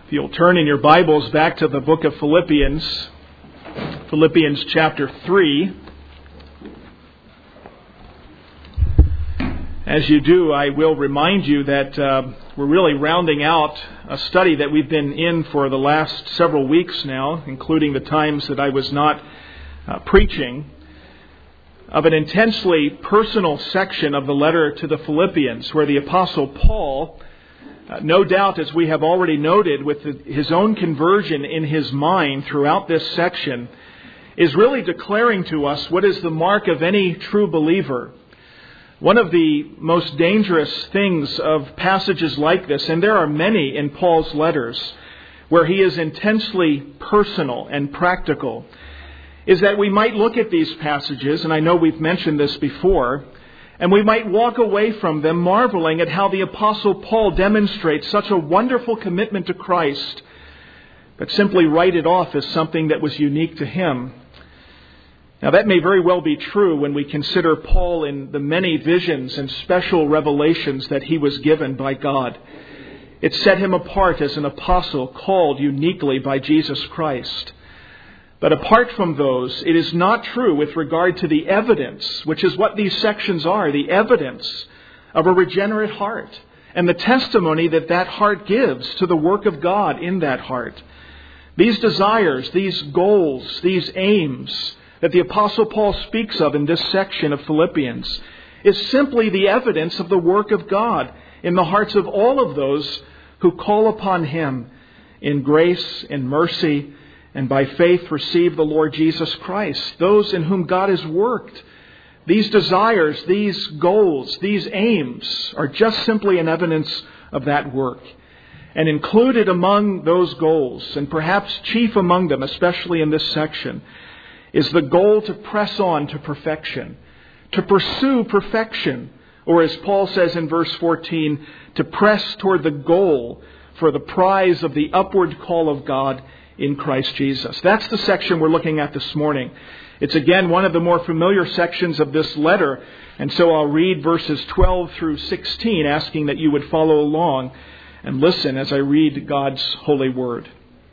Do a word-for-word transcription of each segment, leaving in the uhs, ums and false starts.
If you'll turn in your Bibles back to the book of Philippians, Philippians chapter three. As you do, I will remind you that uh, we're really rounding out a study that we've been in for the last several weeks now, including the times that I was not uh, preaching, of an intensely personal section of the letter to the Philippians, where the Apostle Paul, Uh, no doubt, as we have already noted, with the, his own conversion in his mind throughout this section, is really declaring to us what is the mark of any true believer. One of the most dangerous things of passages like this, and there are many in Paul's letters, where he is intensely personal and practical, is that we might look at these passages, and I know we've mentioned this before, and we might walk away from them marveling at how the Apostle Paul demonstrates such a wonderful commitment to Christ, but simply write it off as something that was unique to him. Now, that may very well be true when we consider Paul in the many visions and special revelations that he was given by God. It set him apart as an apostle called uniquely by Jesus Christ. But apart from those, it is not true with regard to the evidence, which is what these sections are, the evidence of a regenerate heart and the testimony that that heart gives to the work of God in that heart. These desires, these goals, these aims that the Apostle Paul speaks of in this section of Philippians is simply the evidence of the work of God in the hearts of all of those who call upon Him in grace and mercy, and by faith receive the Lord Jesus Christ, those in whom God has worked. These desires, these goals, these aims are just simply an evidence of that work. And included among those goals, and perhaps chief among them, especially in this section, is the goal to press on to perfection, to pursue perfection, or as Paul says in verse fourteen, to press toward the goal for the prize of the upward call of God in Christ Jesus. That's the section we're looking at this morning. It's again one of the more familiar sections of this letter, and so I'll read verses twelve through sixteen, asking that you would follow along and listen as I read God's holy word.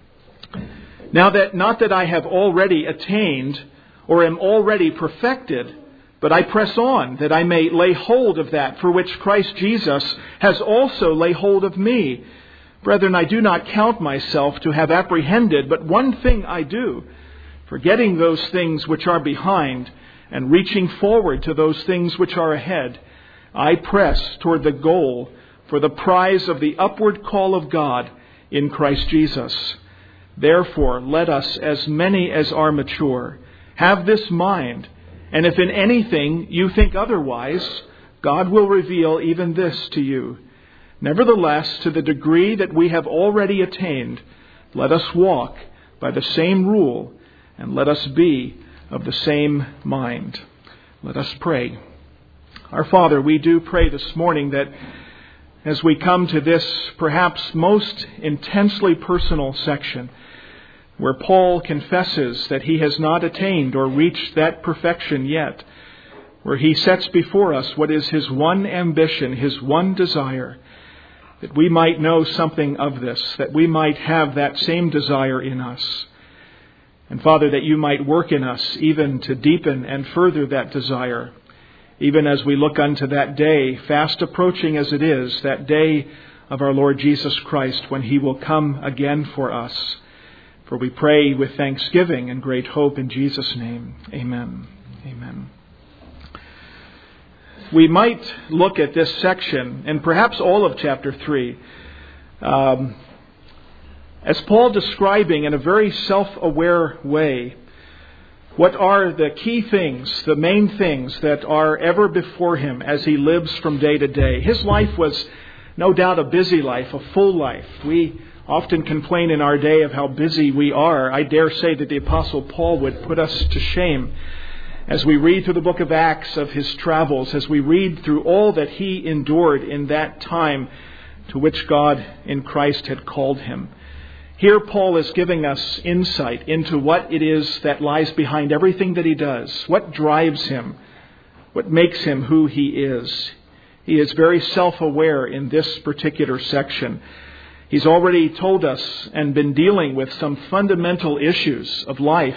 Now that not that I have already attained or am already perfected, but I press on that I may lay hold of that for which Christ Jesus has also laid hold of me. Brethren, I do not count myself to have apprehended, but one thing I do, forgetting those things which are behind and reaching forward to those things which are ahead, I press toward the goal for the prize of the upward call of God in Christ Jesus. Therefore, let us, as many as are mature, have this mind, and if in anything you think otherwise, God will reveal even this to you. Nevertheless, to the degree that we have already attained, let us walk by the same rule, and let us be of the same mind. Let us pray. Our Father, we do pray this morning that as we come to this perhaps most intensely personal section, where Paul confesses that he has not attained or reached that perfection yet, where he sets before us what is his one ambition, his one desire, that we might know something of this, that we might have that same desire in us. And Father, that you might work in us even to deepen and further that desire, even as we look unto that day, fast approaching as it is, that day of our Lord Jesus Christ, when He will come again for us. For we pray with thanksgiving and great hope in Jesus' name. Amen. Amen. We might look at this section, and perhaps all of chapter three, um, as Paul describing in a very self-aware way what are the key things, the main things that are ever before him as he lives from day to day. His life was no doubt a busy life, a full life. We often complain in our day of how busy we are. I dare say that the Apostle Paul would put us to shame as we read through the book of Acts of his travels, as we read through all that he endured in that time to which God in Christ had called him. Here Paul is giving us insight into what it is that lies behind everything that he does, what drives him, what makes him who he is. He is very self-aware in this particular section. He's already told us and been dealing with some fundamental issues of life.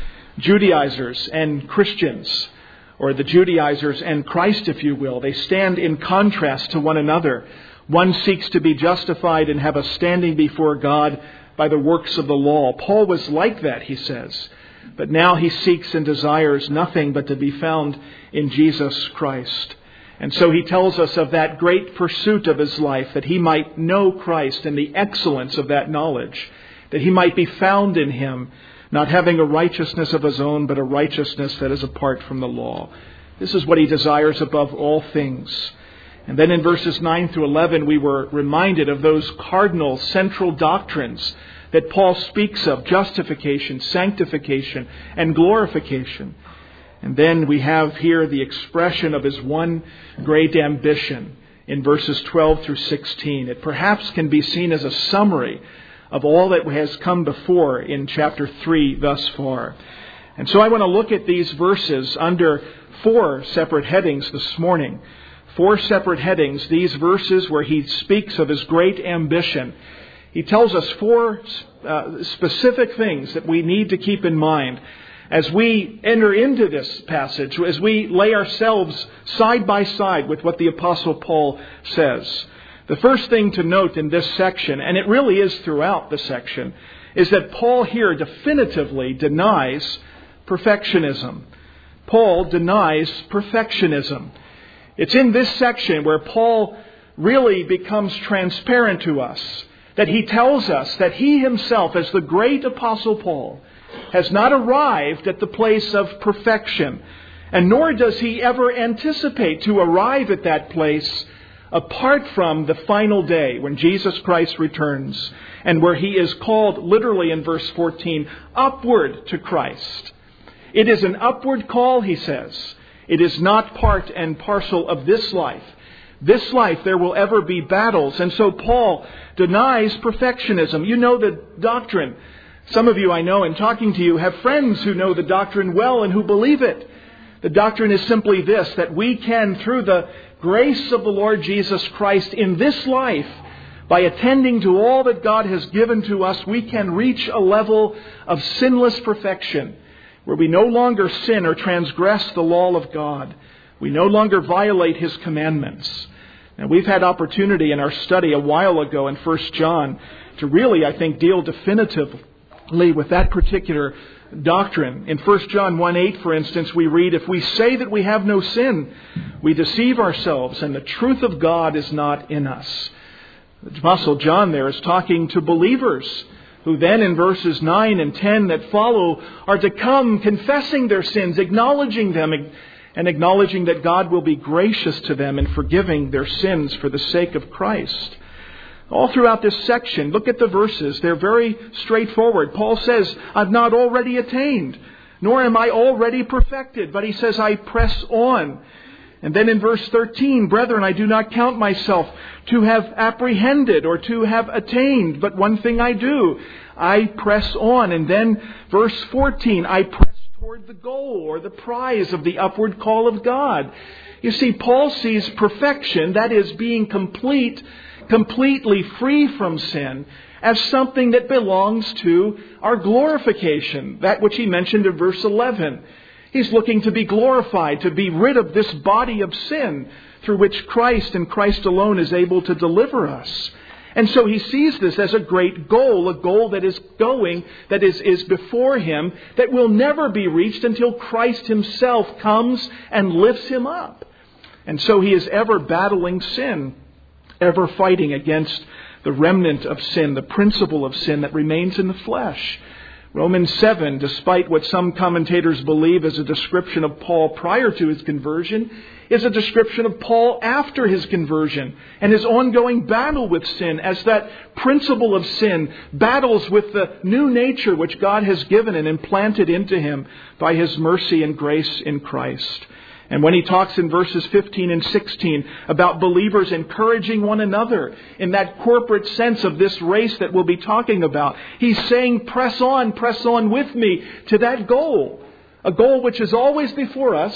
Judaizers and Christians, or the Judaizers and Christ, if you will, they stand in contrast to one another. One seeks to be justified and have a standing before God by the works of the law. Paul was like that, he says. But now he seeks and desires nothing but to be found in Jesus Christ. And so he tells us of that great pursuit of his life, that he might know Christ and the excellence of that knowledge, that he might be found in him, not having a righteousness of his own, but a righteousness that is apart from the law. This is what he desires above all things. And then in verses nine through eleven, we were reminded of those cardinal central doctrines that Paul speaks of: justification, sanctification, and glorification. And then we have here the expression of his one great ambition in verses twelve through sixteen. It perhaps can be seen as a summary of all that has come before in chapter three thus far. And so I want to look at these verses under four separate headings this morning. Four separate headings, these verses where he speaks of his great ambition. He tells us four uh, specific things that we need to keep in mind as we enter into this passage, as we lay ourselves side by side with what the Apostle Paul says. The first thing to note in this section, and it really is throughout the section, is that Paul here definitively denies perfectionism. Paul denies perfectionism. It's in this section where Paul really becomes transparent to us, that he tells us that he himself, as the great Apostle Paul, has not arrived at the place of perfection, and nor does he ever anticipate to arrive at that place apart from the final day when Jesus Christ returns, and where he is called, literally in verse fourteen, upward to Christ. It is an upward call, he says. It is not part and parcel of this life. This life there will ever be battles. And so Paul denies perfectionism. You know the doctrine. Some of you, I know, in talking to you, have friends who know the doctrine well and who believe it. The doctrine is simply this, that we can, through the grace of the Lord Jesus Christ in this life, by attending to all that God has given to us, we can reach a level of sinless perfection, where we no longer sin or transgress the law of God. We no longer violate His commandments. Now, we've had opportunity in our study a while ago in First John to really, I think, deal definitively with that particular doctrine. In First John one eight, for instance, we read, "If we say that we have no sin, we deceive ourselves, and the truth of God is not in us." The Apostle John there is talking to believers who then in verses nine and ten that follow are to come confessing their sins, acknowledging them, and acknowledging that God will be gracious to them in forgiving their sins for the sake of Christ. All throughout this section, look at the verses. They're very straightforward. Paul says, I've not already attained, nor am I already perfected. But he says, I press on. And then in verse thirteen, brethren, I do not count myself to have apprehended or to have attained, but one thing I do, I press on. And then verse fourteen, I press toward the goal or the prize of the upward call of God. You see, Paul sees perfection, that is being complete, completely free from sin, as something that belongs to our glorification, that which he mentioned in verse eleven. He's looking to be glorified, to be rid of this body of sin through which Christ and Christ alone is able to deliver us. And so he sees this as a great goal, a goal that is going, that is, is before him, that will never be reached until Christ himself comes and lifts him up. And so he is ever battling sin, ever fighting against the remnant of sin, the principle of sin that remains in the flesh. Romans seven, despite what some commentators believe is a description of Paul prior to his conversion, is a description of Paul after his conversion and his ongoing battle with sin, as that principle of sin battles with the new nature which God has given and implanted into him by His mercy and grace in Christ. And when he talks in verses fifteen and sixteen about believers encouraging one another in that corporate sense of this race that we'll be talking about, he's saying, press on, press on with me to that goal. A goal which is always before us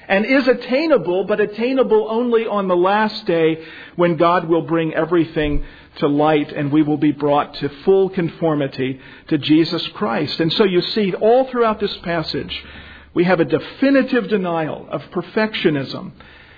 and is attainable, but attainable only on the last day when God will bring everything to light and we will be brought to full conformity to Jesus Christ. And so you see, all throughout this passage, we have a definitive denial of perfectionism.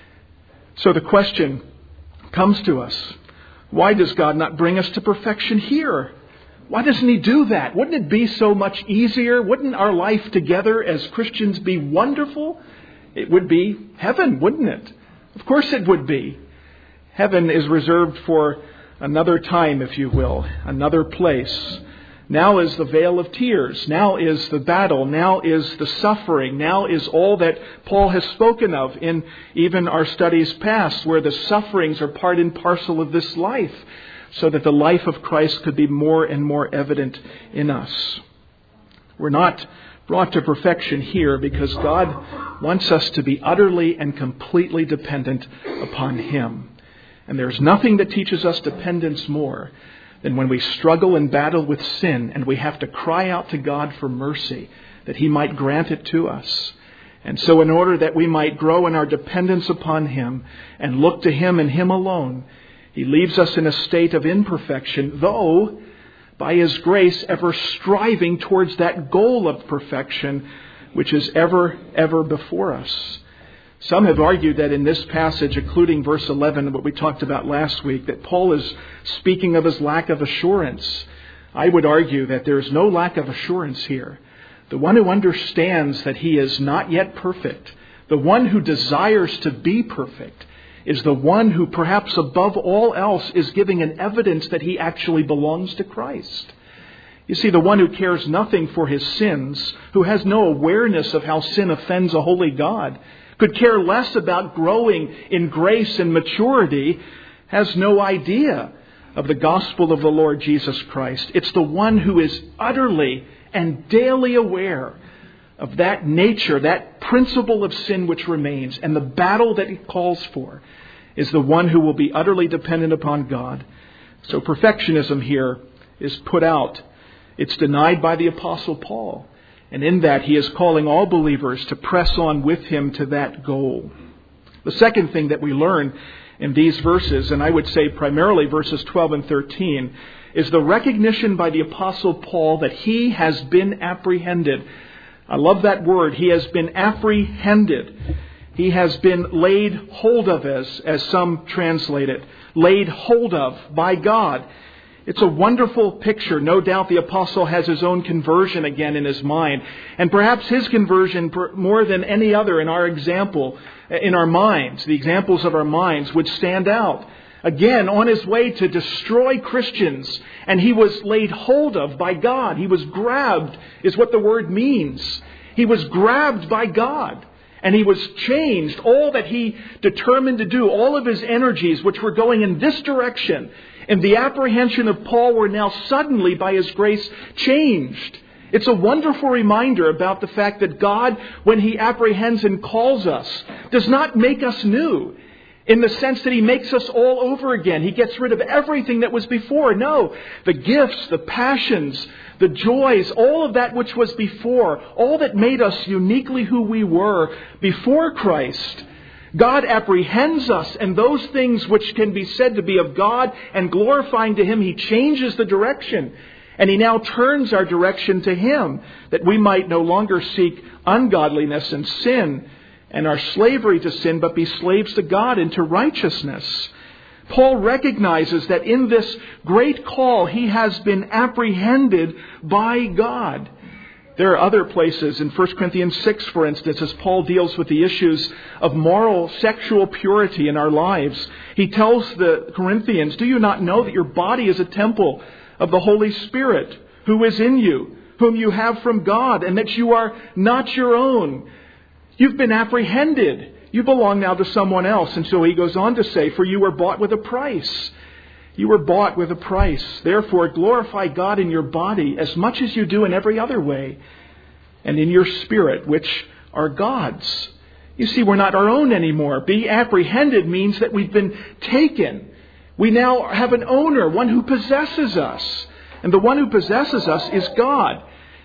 So the question comes to us, why does God not bring us to perfection here? Why doesn't He do that? Wouldn't it be so much easier? Wouldn't our life together as Christians be wonderful? It would be heaven, wouldn't it? Of course it would be. Heaven is reserved for another time, if you will, another place. Now is the vale of tears. Now is the battle. Now is the suffering. Now is all that Paul has spoken of in even our studies past, where the sufferings are part and parcel of this life, so that the life of Christ could be more and more evident in us. We're not brought to perfection here because God wants us to be utterly and completely dependent upon Him. And there's nothing that teaches us dependence more than when we struggle and battle with sin and we have to cry out to God for mercy, that He might grant it to us. And so in order that we might grow in our dependence upon Him and look to Him and Him alone, He leaves us in a state of imperfection, though by His grace ever striving towards that goal of perfection, which is ever, ever before us. Some have argued that in this passage, including verse eleven, what we talked about last week, that Paul is speaking of his lack of assurance. I would argue that there is no lack of assurance here. The one who understands that he is not yet perfect, the one who desires to be perfect, is the one who perhaps above all else is giving an evidence that he actually belongs to Christ. You see, the one who cares nothing for his sins, who has no awareness of how sin offends a holy God, could care less about growing in grace and maturity, has no idea of the gospel of the Lord Jesus Christ. It's the one who is utterly and daily aware of that nature, that principle of sin which remains, and the battle that it calls for, is the one who will be utterly dependent upon God. So perfectionism here is put out. It's denied by the Apostle Paul. And in that, he is calling all believers to press on with him to that goal. The second thing that we learn in these verses, and I would say primarily verses twelve and thirteen, is the recognition by the Apostle Paul that he has been apprehended. I love that word. He has been apprehended. He has been laid hold of, as, as some translate it. Laid hold of by God. It's a wonderful picture. No doubt the apostle has his own conversion again in his mind. And perhaps his conversion, more than any other in our example, in our minds, the examples of our minds, would stand out. Again, on his way to destroy Christians. And he was laid hold of by God. He was grabbed, is what the word means. He was grabbed by God. And he was changed. All that he determined to do, all of his energies which were going in this direction, and the apprehension of Paul, were now suddenly, by His grace, changed. It's a wonderful reminder about the fact that God, when He apprehends and calls us, does not make us new, in the sense that He makes us all over again. He gets rid of everything that was before. No, the gifts, the passions, the joys, all of that which was before, all that made us uniquely who we were before Christ, God apprehends us, and those things which can be said to be of God and glorifying to Him, He changes the direction. And He now turns our direction to Him, that we might no longer seek ungodliness and sin and our slavery to sin, but be slaves to God and to righteousness. Paul recognizes that in this great call, he has been apprehended by God. There are other places in First Corinthians six, for instance, as Paul deals with the issues of moral sexual purity in our lives. He tells the Corinthians, "Do you not know that your body is a temple of the Holy Spirit, who is in you, whom you have from God, and that you are not your own? You've been apprehended. You belong now to someone else." And so he goes on to say, "For you were bought with a price." You were bought with a price. Therefore, glorify God in your body as much as you do in every other way, and in your spirit, which are God's. You see, we're not our own anymore. Be apprehended means that we've been taken. We now have an owner, one who possesses us. And the one who possesses us is God.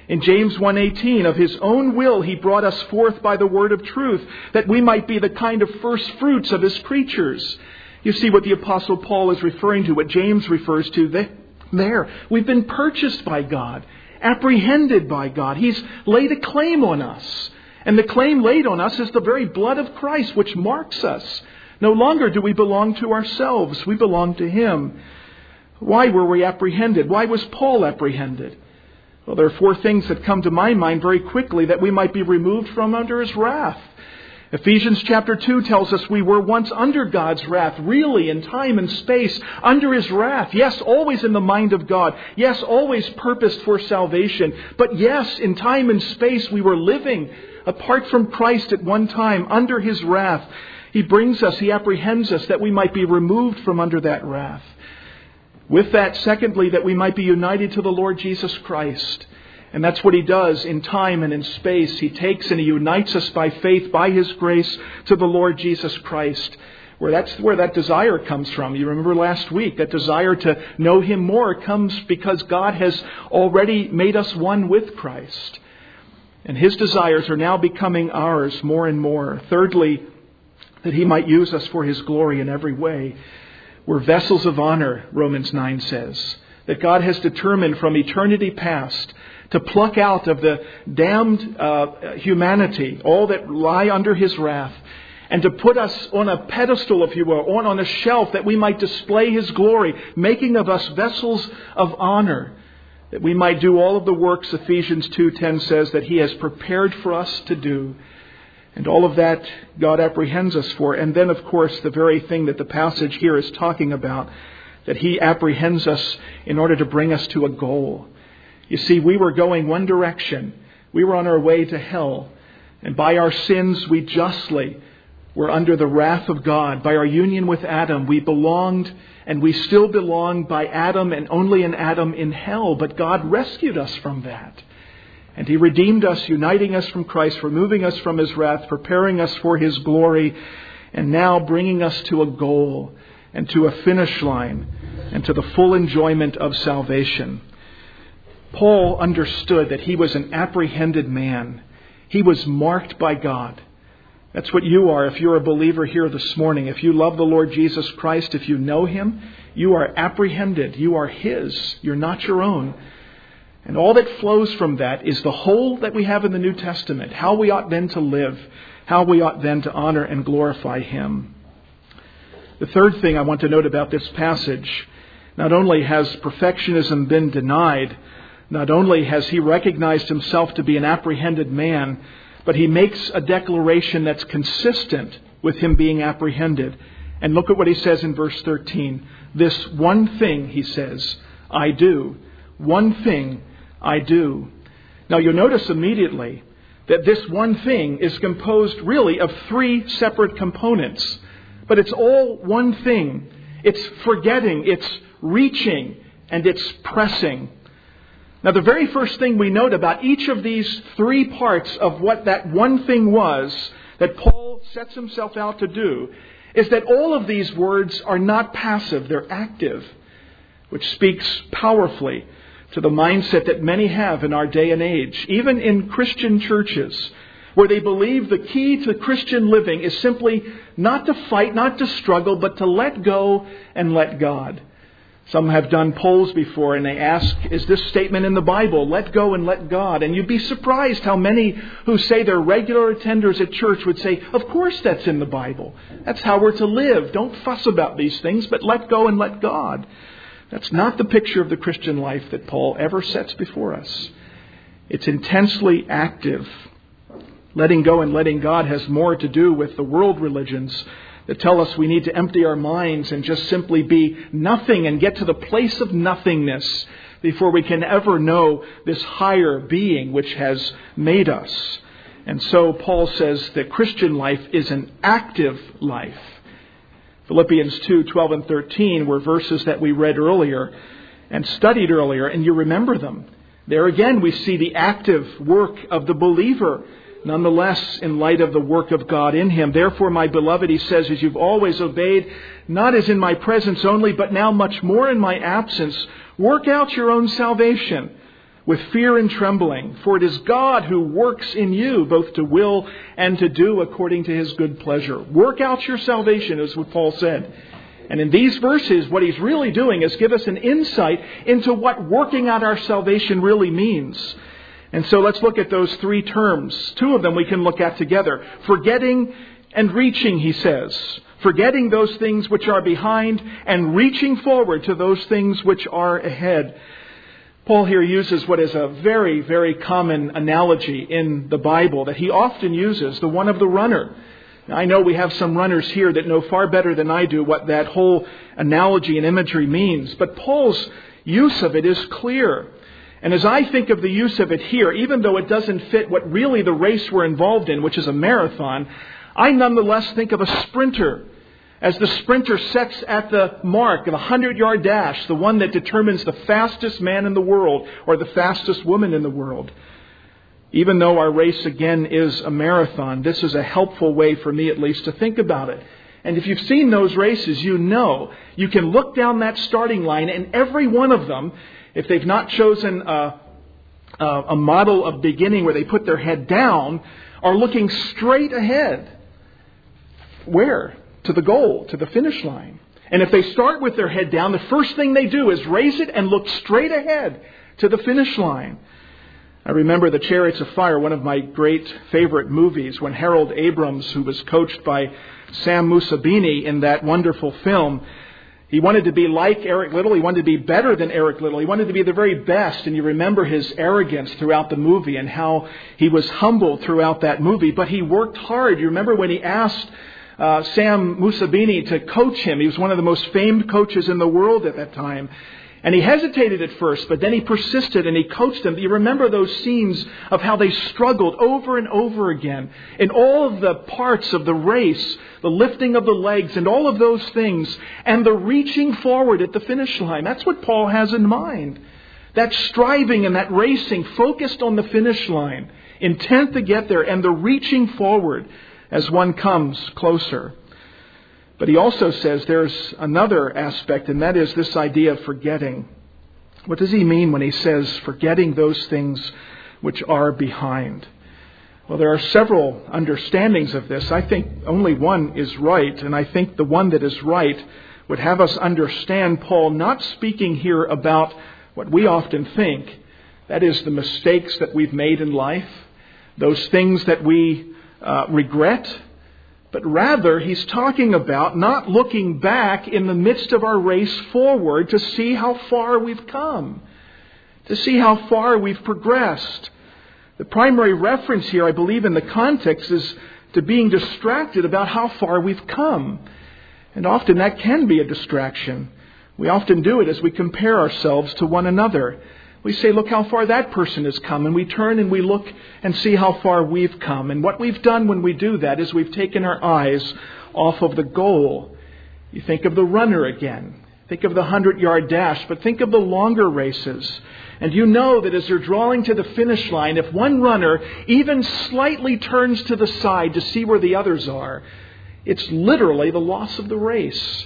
In James one eighteen, of His own will He brought us forth by the word of truth, that we might be the kind of first fruits of His creatures. You see what the Apostle Paul is referring to, what James refers to there. We've been purchased by God, apprehended by God. He's laid a claim on us. And the claim laid on us is the very blood of Christ, which marks us. No longer do we belong to ourselves. We belong to Him. Why were we apprehended? Why was Paul apprehended? Well, there are four things that come to my mind very quickly that we might be removed from under His wrath. Ephesians chapter two tells us we were once under God's wrath, really in time and space, under His wrath. Yes, always in the mind of God. Yes, always purposed for salvation. But yes, in time and space we were living apart from Christ at one time, under His wrath. He brings us, He apprehends us that we might be removed from under that wrath. With that, secondly, that we might be united to the Lord Jesus Christ. And that's what He does in time and in space. He takes and He unites us by faith, by His grace, to the Lord Jesus Christ. Where that's where that desire comes from. You remember last week, that desire to know Him more comes because God has already made us one with Christ. And His desires are now becoming ours more and more. Thirdly, that He might use us for His glory in every way. We're vessels of honor, Romans nine says. That God has determined from eternity past to pluck out of the damned uh, humanity all that lie under His wrath, and to put us on a pedestal, if you will, on, on a shelf, that we might display His glory, making of us vessels of honor, that we might do all of the works, Ephesians two ten says, that He has prepared for us to do. And all of that God apprehends us for. And then, of course, the very thing that the passage here is talking about, that He apprehends us in order to bring us to a goal. You see, we were going one direction. We were on our way to hell. And by our sins, we justly were under the wrath of God. By our union with Adam, we belonged, and we still belong by Adam and only in Adam in hell. But God rescued us from that. And He redeemed us, uniting us from Christ, removing us from His wrath, preparing us for His glory, and now bringing us to a goal and to a finish line and to the full enjoyment of salvation. Paul understood that he was an apprehended man. He was marked by God. That's what you are if you're a believer here this morning. If you love the Lord Jesus Christ, if you know Him, you are apprehended. You are His. You're not your own. And all that flows from that is the whole that we have in the New Testament. How we ought then to live. How we ought then to honor and glorify Him. The third thing I want to note about this passage, not only has perfectionism been denied, not only has he recognized himself to be an apprehended man, but he makes a declaration that's consistent with him being apprehended. And look at what he says in verse thirteen. This one thing, he says, I do. One thing I do. Now you'll notice immediately that this one thing is composed really of three separate components. But it's all one thing. It's forgetting, it's reaching, and it's pressing. Now the very first thing we note about each of these three parts of what that one thing was that Paul sets himself out to do is that all of these words are not passive, they're active, which speaks powerfully to the mindset that many have in our day and age, even in Christian churches, where they believe the key to Christian living is simply not to fight, not to struggle, but to let go and let God. Some have done polls before and they ask, is this statement in the Bible? Let go and let God. And you'd be surprised how many who say they're regular attenders at church would say, of course that's in the Bible. That's how we're to live. Don't fuss about these things, but let go and let God. That's not the picture of the Christian life that Paul ever sets before us. It's intensely active. Letting go and letting God has more to do with the world religions that tell us we need to empty our minds and just simply be nothing and get to the place of nothingness before we can ever know this higher being which has made us. And so Paul says that Christian life is an active life. Philippians two, twelve and thirteen were verses that we read earlier and studied earlier, and you remember them. There again we see the active work of the believer, nonetheless, in light of the work of God in him. Therefore, my beloved, he says, as you've always obeyed, not as in my presence only, but now much more in my absence, work out your own salvation with fear and trembling, for it is God who works in you both to will and to do according to His good pleasure. Work out your salvation, is what Paul said. And in these verses, what he's really doing is give us an insight into what working out our salvation really means. And so let's look at those three terms. Two of them we can look at together. Forgetting and reaching, he says. Forgetting those things which are behind and reaching forward to those things which are ahead. Paul here uses what is a very, very common analogy in the Bible that he often uses, the one of the runner. Now, I know we have some runners here that know far better than I do what that whole analogy and imagery means. But Paul's use of it is clear. And as I think of the use of it here, even though it doesn't fit what really the race we're involved in, which is a marathon, I nonetheless think of a sprinter. As the sprinter sets at the mark of a hundred-yard dash, the one that determines the fastest man in the world or the fastest woman in the world. Even though our race, again, is a marathon, this is a helpful way for me at least to think about it. And if you've seen those races, you know you can look down that starting line and every one of them, if they've not chosen a, a, a model of beginning where they put their head down, are looking straight ahead. Where? To the goal, to the finish line. And if they start with their head down, the first thing they do is raise it and look straight ahead to the finish line. I remember The Chariots of Fire, one of my great favorite movies, when Harold Abrams, who was coached by Sam Musabini in that wonderful film, he wanted to be like Eric Liddell. He wanted to be better than Eric Liddell. He wanted to be the very best. And you remember his arrogance throughout the movie and how he was humble throughout that movie. But he worked hard. You remember when he asked Uh, Sam Musabini to coach him. He was one of the most famed coaches in the world at that time. And he hesitated at first, but then he persisted and he coached them. You remember those scenes of how they struggled over and over again in all of the parts of the race, the lifting of the legs and all of those things, and the reaching forward at the finish line. That's what Paul has in mind. That striving and that racing focused on the finish line, intent to get there, and the reaching forward as one comes closer. But he also says there's another aspect, and that is this idea of forgetting. What does he mean when he says forgetting those things which are behind? Well, there are several understandings of this. I think only one is right, and I think the one that is right would have us understand Paul not speaking here about what we often think, that is the mistakes that we've made in life, those things that we Uh, regret, but rather he's talking about not looking back in the midst of our race forward to see how far we've come, to see how far we've progressed. The primary reference here, I believe, in the context is to being distracted about how far we've come. And often that can be a distraction. We often do it as we compare ourselves to one another. We say, look how far that person has come. And we turn and we look and see how far we've come. And what we've done when we do that is we've taken our eyes off of the goal. You think of the runner again. Think of the hundred-yard dash. But think of the longer races. And you know that as they're drawing to the finish line, if one runner even slightly turns to the side to see where the others are, it's literally the loss of the race.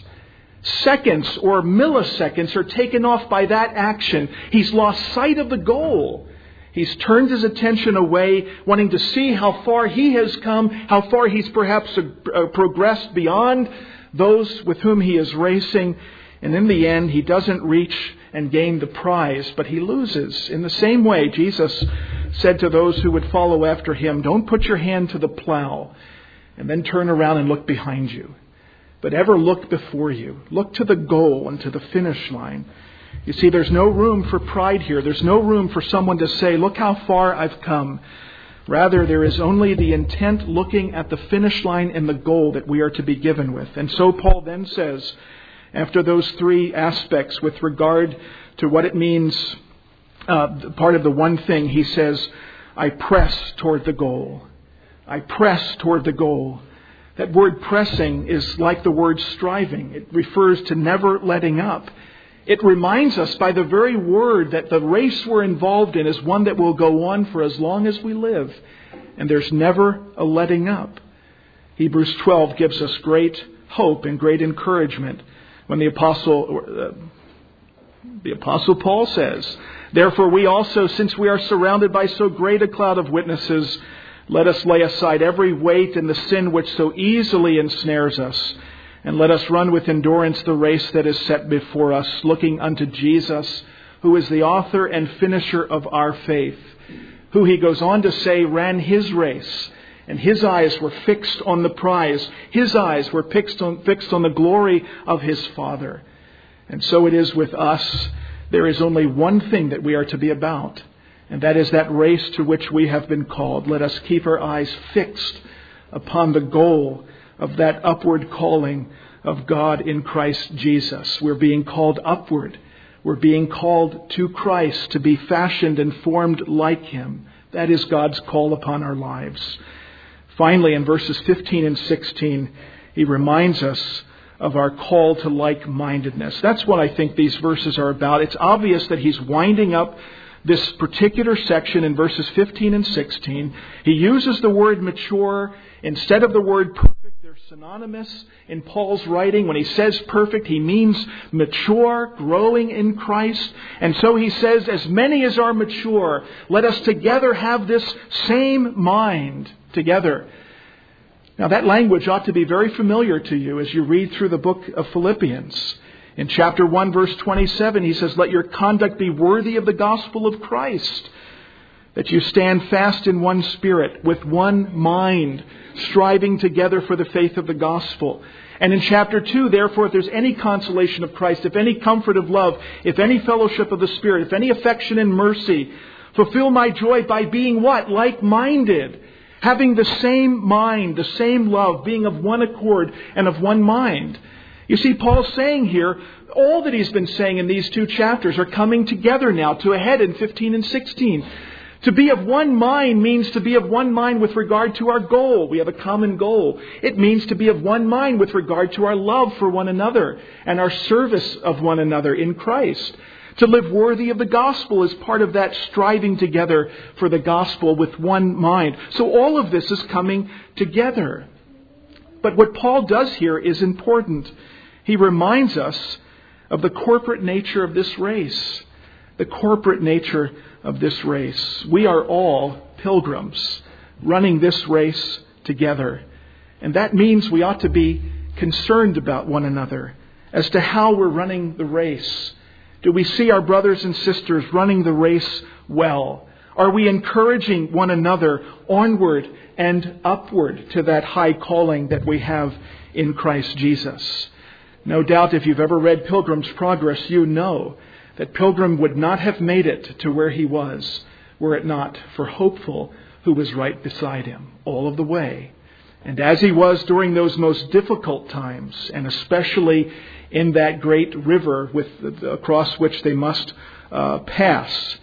Seconds or milliseconds are taken off by that action. He's lost sight of the goal. He's turned his attention away, wanting to see how far he has come, how far he's perhaps uh, progressed beyond those with whom he is racing. And in the end, he doesn't reach and gain the prize, but he loses. In the same way, Jesus said to those who would follow after him, don't put your hand to the plow and then turn around and look behind you. But ever look before you. Look to the goal and to the finish line. You see, there's no room for pride here. There's no room for someone to say, look how far I've come. Rather, there is only the intent looking at the finish line and the goal that we are to be given with. And so Paul then says, after those three aspects with regard to what it means, uh, part of the one thing, he says, I press toward the goal. I press toward the goal. That word pressing is like the word striving. It refers to never letting up. It reminds us by the very word that the race we're involved in is one that will go on for as long as we live. And there's never a letting up. Hebrews twelve gives us great hope and great encouragement when the apostle, uh, the apostle Paul says Therefore we also, since we are surrounded by so great a cloud of witnesses, let us lay aside every weight and the sin which so easily ensnares us, and let us run with endurance the race that is set before us, looking unto Jesus, who is the author and finisher of our faith, who, he goes on to say, ran his race, and his eyes were fixed on the prize. His eyes were fixed on, fixed on the glory of his Father. And so it is with us. There is only one thing that we are to be about, and that is that race to which we have been called. Let us keep our eyes fixed upon the goal of that upward calling of God in Christ Jesus. We're being called upward. We're being called to Christ to be fashioned and formed like him. That is God's call upon our lives. Finally, in verses fifteen and sixteen, he reminds us of our call to like-mindedness. That's what I think these verses are about. It's obvious that he's winding up this particular section in verses fifteen and sixteen. He uses the word mature instead of the word perfect. They're synonymous in Paul's writing. When he says perfect, he means mature, growing in Christ. And so he says, as many as are mature, let us together have this same mind together. Now that language ought to be very familiar to you as you read through the book of Philippians. In chapter one, verse twenty-seven, he says, let your conduct be worthy of the gospel of Christ, that you stand fast in one spirit, with one mind, striving together for the faith of the gospel. And in chapter two, therefore, if there's any consolation of Christ, if any comfort of love, if any fellowship of the Spirit, if any affection and mercy, fulfill my joy by being what? Like-minded. Having the same mind, the same love, being of one accord and of one mind. You see, Paul's saying here, all that he's been saying in these two chapters are coming together now to a head in fifteen and sixteen. To be of one mind means to be of one mind with regard to our goal. We have a common goal. It means to be of one mind with regard to our love for one another and our service of one another in Christ. To live worthy of the gospel is part of that striving together for the gospel with one mind. So all of this is coming together. But what Paul does here is important. He reminds us of the corporate nature of this race. The corporate nature of this race. We are all pilgrims running this race together. And that means we ought to be concerned about one another as to how we're running the race. Do we see our brothers and sisters running the race well? Are we encouraging one another onward and upward to that high calling that we have in Christ Jesus? No doubt if you've ever read Pilgrim's Progress, you know that Pilgrim would not have made it to where he was were it not for Hopeful, who was right beside him all of the way. And as he was during those most difficult times, and especially in that great river with across which they must uh, pass,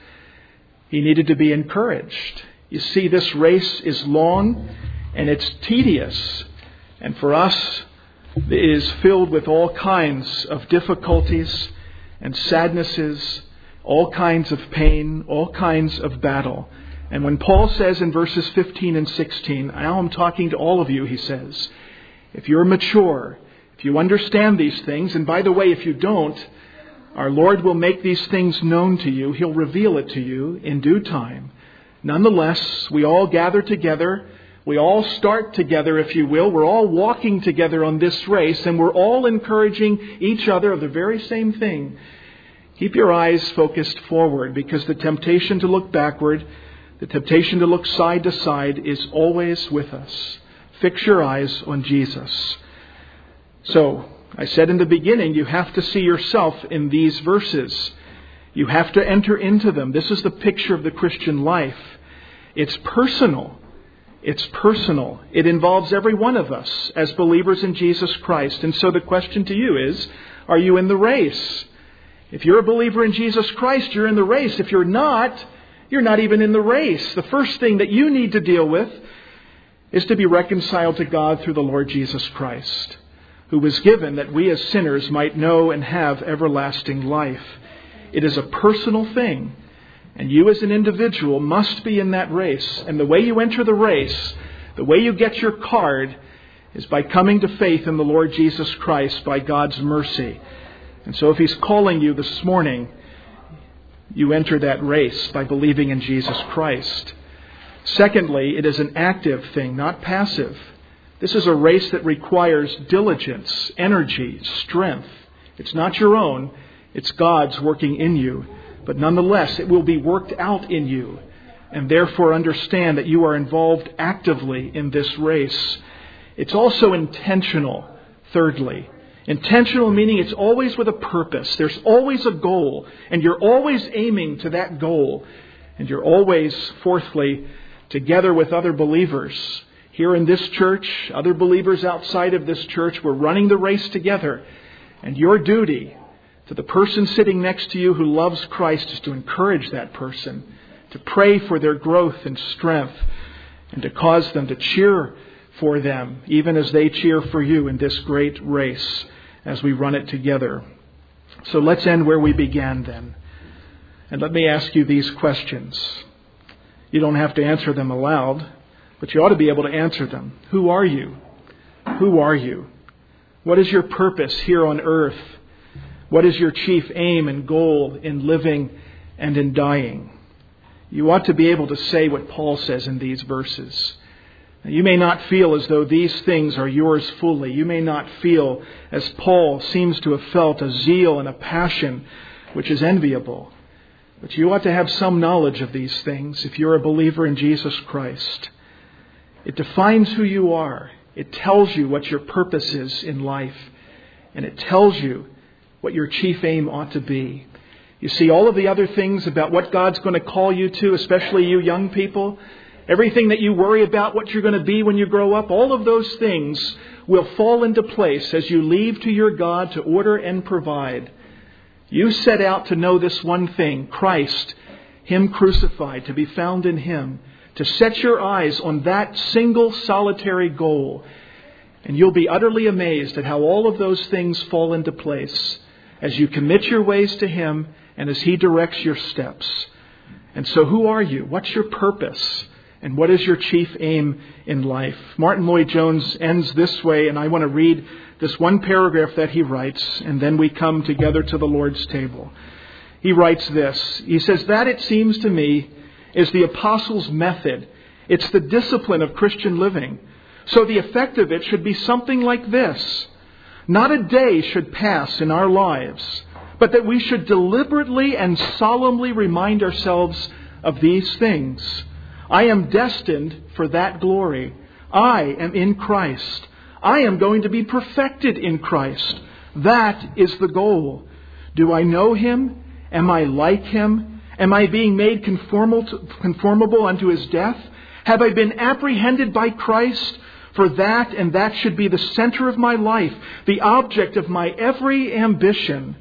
he needed to be encouraged. You see, this race is long and it's tedious. And for us, it is filled with all kinds of difficulties and sadnesses, all kinds of pain, all kinds of battle. And when Paul says in verses fifteen and sixteen, now I'm talking to all of you, he says, if you're mature, if you understand these things, and by the way, if you don't, our Lord will make these things known to you. He'll reveal it to you in due time. Nonetheless, we all gather together. We all start together, if you will. We're all walking together on this race, and we're all encouraging each other of the very same thing. Keep your eyes focused forward, because the temptation to look backward, the temptation to look side to side is always with us. Fix your eyes on Jesus. So, I said in the beginning, you have to see yourself in these verses. You have to enter into them. This is the picture of the Christian life. It's personal. It's personal. It involves every one of us as believers in Jesus Christ. And so the question to you is, are you in the race? If you're a believer in Jesus Christ, you're in the race. If you're not, you're not even in the race. The first thing that you need to deal with is to be reconciled to God through the Lord Jesus Christ, who was given that we as sinners might know and have everlasting life. It is a personal thing. And you as an individual must be in that race. And the way you enter the race, the way you get your card, is by coming to faith in the Lord Jesus Christ by God's mercy. And so if He's calling you this morning, You enter that race by believing in Jesus Christ. Secondly, it is an active thing, not passive. This is a race that requires diligence, energy, strength. It's not your own. It's God's working in you. But nonetheless, it will be worked out in you. And therefore understand that you are involved actively in this race. It's also intentional, thirdly. Intentional meaning it's always with a purpose. There's always a goal. And you're always aiming to that goal. And you're always, fourthly, together with other believers. Here in this church, other believers outside of this church, we're running the race together. And your duty to the person sitting next to you who loves Christ is to encourage that person, to pray for their growth and strength, and to cause them to cheer for them, even as they cheer for you in this great race as we run it together. So let's end where we began then. And let me ask you these questions. You don't have to answer them aloud, but you ought to be able to answer them. Who are you? Who are you? What is your purpose here on earth? What is your chief aim and goal in living and in dying? You ought to be able to say what Paul says in these verses. Now, you may not feel as though these things are yours fully. You may not feel, as Paul seems to have felt, a zeal and a passion which is enviable. But you ought to have some knowledge of these things if you're a believer in Jesus Christ. It defines who you are. It tells you what your purpose is in life. And it tells you what your chief aim ought to be. You see, all of the other things about what God's going to call you to, especially you young people, everything that you worry about what you're going to be when you grow up, all of those things will fall into place as you leave to your God to order and provide. You set out to know this one thing, Christ, Him crucified, to be found in Him, to set your eyes on that single solitary goal. And you'll be utterly amazed at how all of those things fall into place as you commit your ways to Him and as He directs your steps. And so who are you? What's your purpose? And what is your chief aim in life? Martin Lloyd-Jones ends this way, and I want to read this one paragraph that he writes, and then we come together to the Lord's table. He writes this. He says, "That, it seems to me, is the apostles' method. It's the discipline of Christian living. So the effect of it should be something like this. Not a day should pass in our lives, but that we should deliberately and solemnly remind ourselves of these things. I am destined for that glory. I am in Christ. I am going to be perfected in Christ. That is the goal. Do I know Him? Am I like Him? Am I being made conformal to, conformable unto His death? Have I been apprehended by Christ? For that and that should be the center of my life, the object of my every ambition.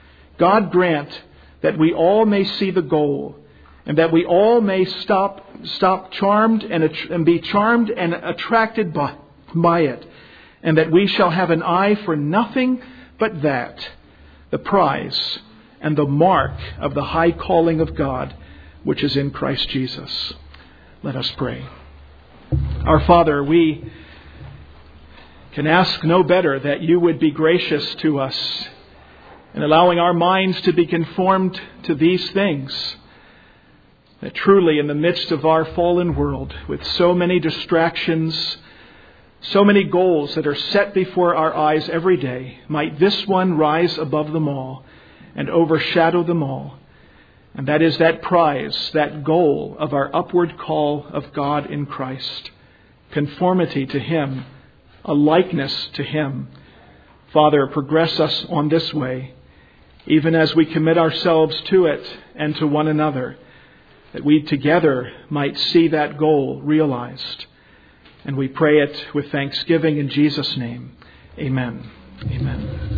God grant that we all may see the goal, and that we all may stop, stop charmed and, and be charmed and attracted by, by it, and that we shall have an eye for nothing but that, the prize and the mark of the high calling of God, which is in Christ Jesus." Let us pray. Our Father, we can ask no better that you would be gracious to us in allowing our minds to be conformed to these things. That truly in the midst of our fallen world, with so many distractions, so many goals that are set before our eyes every day, might this one rise above them all and overshadow them all. And that is that prize, that goal of our upward call of God in Christ. Conformity to Him, a likeness to Him. Father, progress us on this way, even as we commit ourselves to it and to one another, that we together might see that goal realized. And we pray it with thanksgiving in Jesus' name. Amen. Amen.